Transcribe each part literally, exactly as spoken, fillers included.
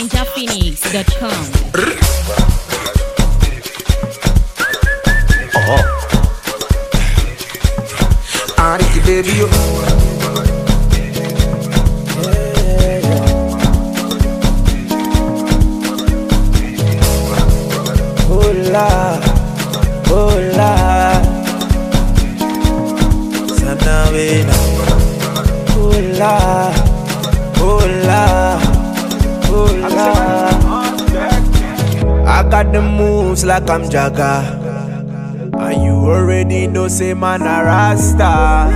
ninja phoenix dot com. Oh, Ariki baby, you. Hola, hola, Sanavena. Hola, hola, hola. I got the moves like I'm Jagga. And you already know, say man a Rasta.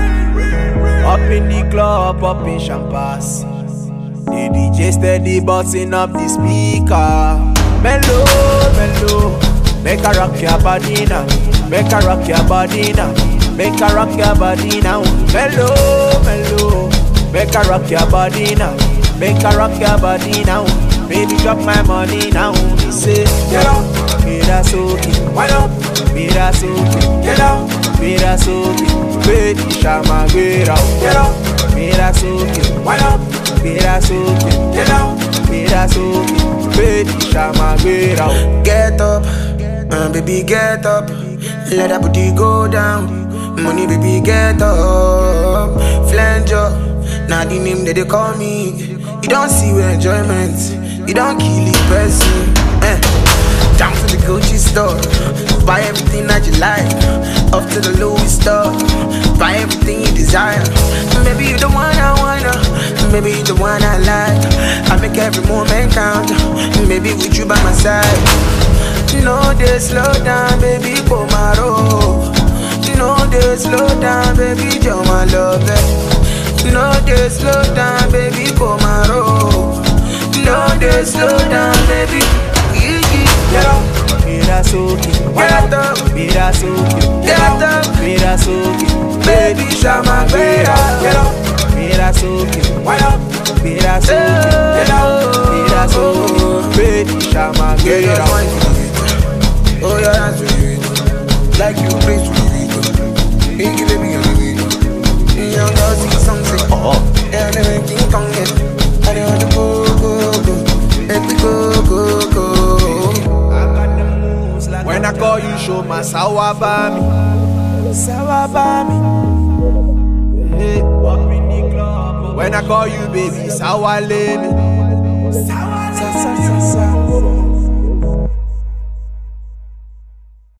Up in the club, up in Champas. The D J steady bossing up the speaker. Mellow, mellow, make a rock your body now. Make a rock your body now. Make a rock your body now. Mellow, mellow, make a rock your body now. Make a rock your body now. Baby, drop my money now. He say, get up, mira soki, why up? Mira soki, get up, mira soki, baby, shama get out. Get up, mira soki, why up? Mira soki, get up, mira soki, baby, shama get out. Get up, uh, baby, get up. Let that booty go down. Money, baby, get up. Flanger, now the name that they call me. You don't see with enjoyment. You don't kill the person. Eh. Down to the Gucci store. Buy everything that you like. Up to the Louis store. Buy everything you desire. Maybe you the one I wanna. Maybe you the one I like. I make every moment count. Maybe with you by my side. No, they slow down, baby, for my road. No, they slow down, baby, you're my love. No, they slow down, baby, for my road. No, they slow down, baby. Get up, mira soki, get up, mira soki, get up, mira soki, baby, shama get up, get up, mira soki, what up, mira soki, get up, mira soki, baby, shama get up. Oh yeah, that's it. Like you play to the beat, give me a beat. You don't see something. Oh, yeah, everything come get. I don't want to go, go, go. Let me go, go, go. I got the moves like when I call you, show my sawabami. Sawabami. Hey, up in the club. When I call you, baby, sawalele. Sawa, sa, sa, sa, sa.